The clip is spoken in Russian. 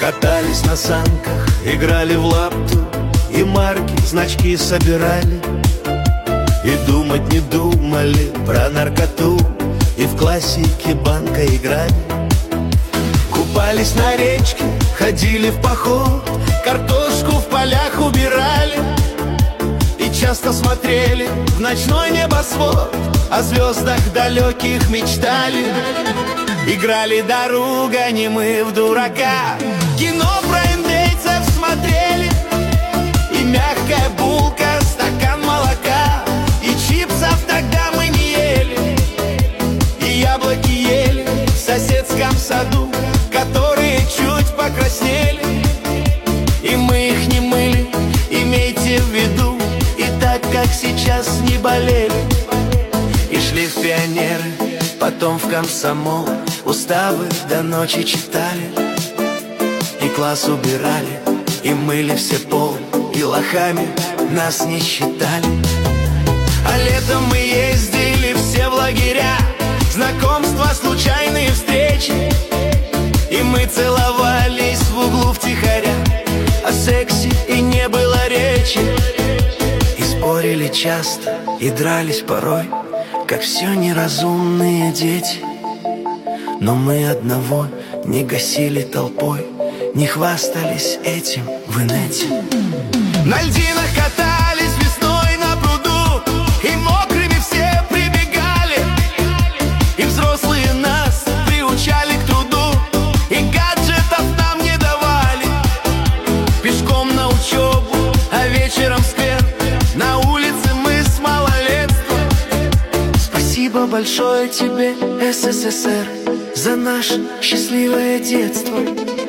Катались на санках, играли в лапту, и марки, значки собирали. И думать не думали про наркоту, и в классике банка играли. Купались на речке, ходили в поход, картошку в полях убирали. И часто смотрели в ночной небосвод, о звездах далеких мечтали. Играли «Дорога», не мы в дурака, кино про индейцев смотрели. И мягкая булка, стакан молока, и чипсов тогда мы не ели. И яблоки ели в соседском саду, которые чуть покраснели. И мы их не мыли, имейте в виду, и так, как сейчас, не болели. И шли в пионеры, потом в комсомол, уставы до ночи читали. И класс убирали, и мыли все пол, и лохами нас не считали. А летом мы ездили все в лагеря, знакомства, случайные встречи. И мы целовались в углу втихаря, о сексе и не было речи. И спорили часто, и дрались порой, как все неразумные дети. Но мы одного не гасили толпой, не хвастались этим в инете. На льдинах катались весной на пруду, и мокрыми все прибегали. И взрослые нас приучали к труду, и гаджетов нам не давали. Пешком на учебу, а вечером в сквер, на улице мы с малолетства. Спасибо большое тебе, СССР, за наше счастливое детство.